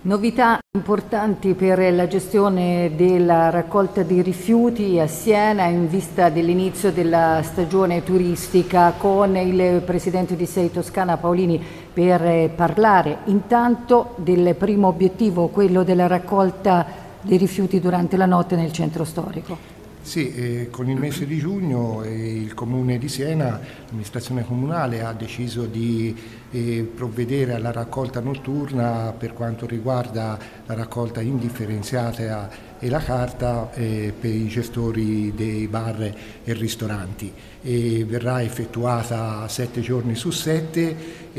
Novità importanti per la gestione della raccolta dei rifiuti a Siena in vista dell'inizio della stagione turistica, con il presidente di SEI Toscana Paolini per parlare intanto del primo obiettivo, quello della raccolta dei rifiuti durante la notte nel centro storico. Sì, con il mese di giugno il Comune di Siena, l'amministrazione comunale, ha deciso di provvedere alla raccolta notturna per quanto riguarda la raccolta indifferenziata e la carta per i gestori dei bar e ristoranti. Verrà effettuata 7 giorni su 7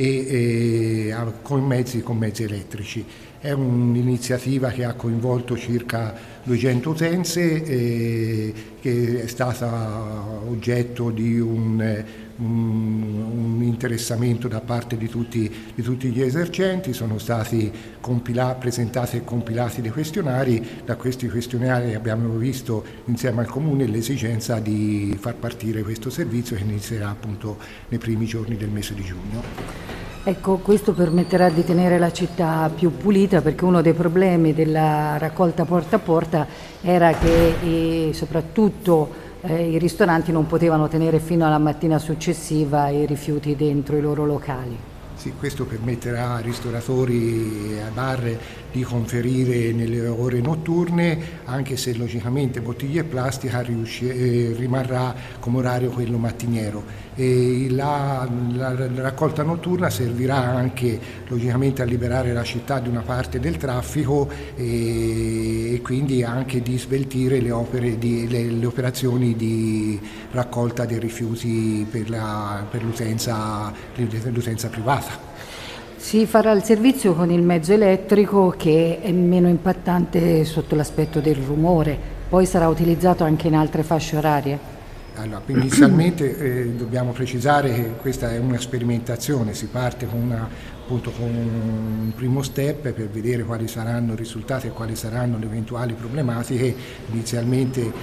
con mezzi elettrici. È un'iniziativa che ha coinvolto circa 200 utenze, che è stata oggetto di un interessamento da parte di tutti gli esercenti. Sono stati presentati e compilati dei questionari. Da questi questionari abbiamo visto insieme al Comune l'esigenza di far partire questo servizio, che inizierà appunto nei primi giorni del mese di giugno. Ecco, questo permetterà di tenere la città più pulita, perché uno dei problemi della raccolta porta a porta era che soprattutto i ristoranti non potevano tenere fino alla mattina successiva i rifiuti dentro i loro locali. Sì, questo permetterà ai ristoratori e ai bar di conferire nelle ore notturne, anche se logicamente bottiglie e plastica rimarrà come orario quello mattiniero. La raccolta notturna servirà anche logicamente a liberare la città di una parte del traffico e quindi anche di sveltire le operazioni di raccolta dei rifiuti per l'utenza privata. Si farà il servizio con il mezzo elettrico, che è meno impattante sotto l'aspetto del rumore, poi sarà utilizzato anche in altre fasce orarie? Allora, inizialmente dobbiamo precisare che questa è una sperimentazione, si parte con un primo step per vedere quali saranno i risultati e quali saranno le eventuali problematiche. Inizialmente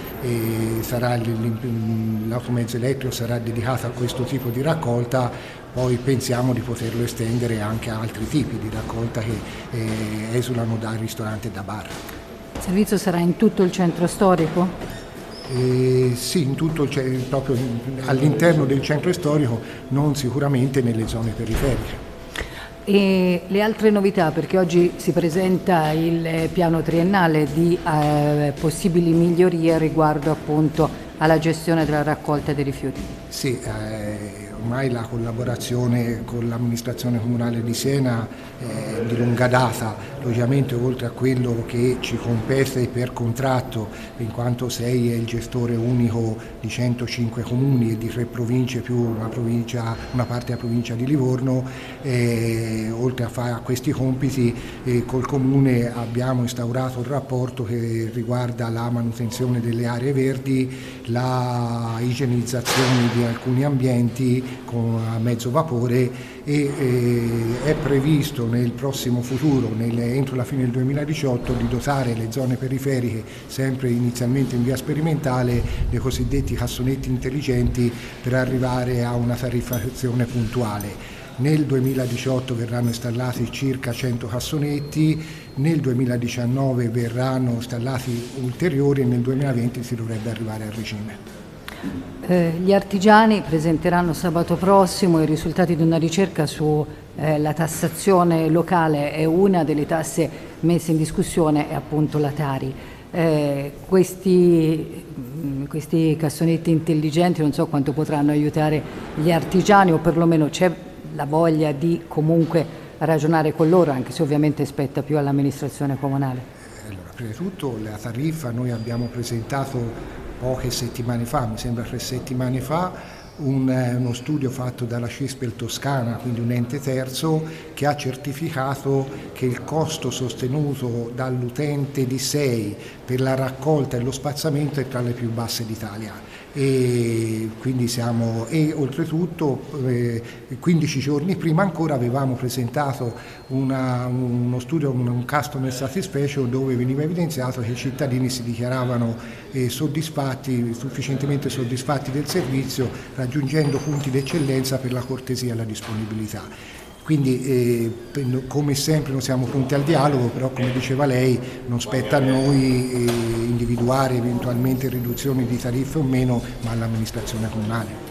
l'automezzo elettrico sarà dedicato a questo tipo di raccolta, poi pensiamo di poterlo estendere anche a altri tipi di raccolta che esulano da ristorante e da bar. Il servizio sarà in tutto il centro storico? Sì, in tutto, proprio all'interno del centro storico, non sicuramente nelle zone periferiche. E le altre novità, perché oggi si presenta il piano triennale di possibili migliorie riguardo appunto alla gestione della raccolta dei rifiuti. Sì, ormai la collaborazione con l'amministrazione comunale di Siena è di lunga data, logicamente oltre a quello che ci compete per contratto, in quanto SEI è il gestore unico di 105 comuni e di 3 province più una parte della provincia di Livorno, oltre a questi compiti col Comune abbiamo instaurato un rapporto che riguarda la manutenzione delle aree verdi, la igienizzazione di alcuni ambienti a mezzo vapore e è previsto nel prossimo futuro, entro la fine del 2018, di dotare le zone periferiche, sempre inizialmente in via sperimentale, dei cosiddetti cassonetti intelligenti per arrivare a una tariffazione puntuale. Nel 2018 verranno installati circa 100 cassonetti, nel 2019 verranno installati ulteriori e nel 2020 si dovrebbe arrivare al regime. Gli artigiani presenteranno sabato prossimo i risultati di una ricerca sulla tassazione locale, e una delle tasse messe in discussione è appunto la Tari. Questi cassonetti intelligenti non so quanto potranno aiutare gli artigiani, o perlomeno c'è la voglia di comunque ragionare con loro, anche se ovviamente spetta più all'amministrazione comunale. Allora, prima di tutto la tariffa noi abbiamo presentato poche settimane fa, mi sembra 3 settimane fa, uno studio fatto dalla CISPEL Toscana, quindi un ente terzo, che ha certificato che il costo sostenuto dall'utente di SEI per la raccolta e lo spazzamento è tra le più basse d'Italia. E quindi oltretutto 15 giorni prima ancora avevamo presentato uno studio, un customer satisfaction, dove veniva evidenziato che i cittadini si dichiaravano sufficientemente soddisfatti del servizio, raggiungendo punti d'eccellenza per la cortesia e la disponibilità. Quindi come sempre noi siamo pronti al dialogo, però come diceva lei non spetta a noi individuare eventualmente riduzioni di tariffe o meno, ma all'amministrazione comunale.